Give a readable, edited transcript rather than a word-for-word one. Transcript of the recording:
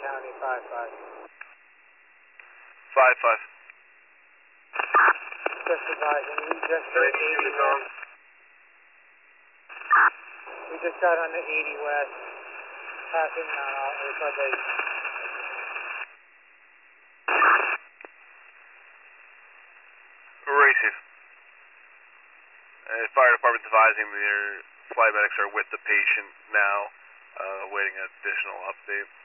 County 5-5. 5-5. Just advising, we just hit 80 west. We just got on the 80 west, passing Lookout Lake. Racing. Fire department's advising their flight medics are with the patient now, awaiting an additional update.